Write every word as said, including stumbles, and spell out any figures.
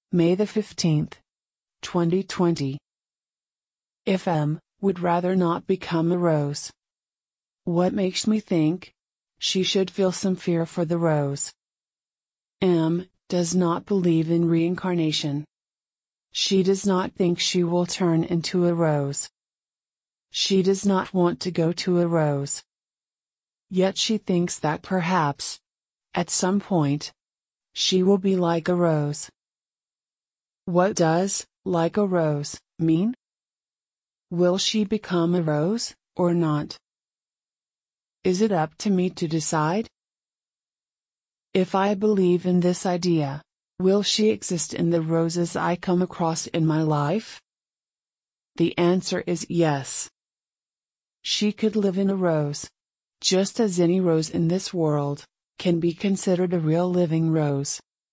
May the fifteenth, twenty twenty. If M would rather not become a rose, what makes me think she should feel some fear for the rose? M does not believe in reincarnation. She does not think she will turn into a rose. She does not want to go to a rose. Yet she thinks that perhaps, at some point, she will be like a rose. What does "like a rose" mean? Will she become a rose, or not? Is it up to me to decide? If I believe in this idea, will she exist in the roses I come across in my life? The answer is yes. She could live in a rose, just as any rose in this world can be considered a real living rose.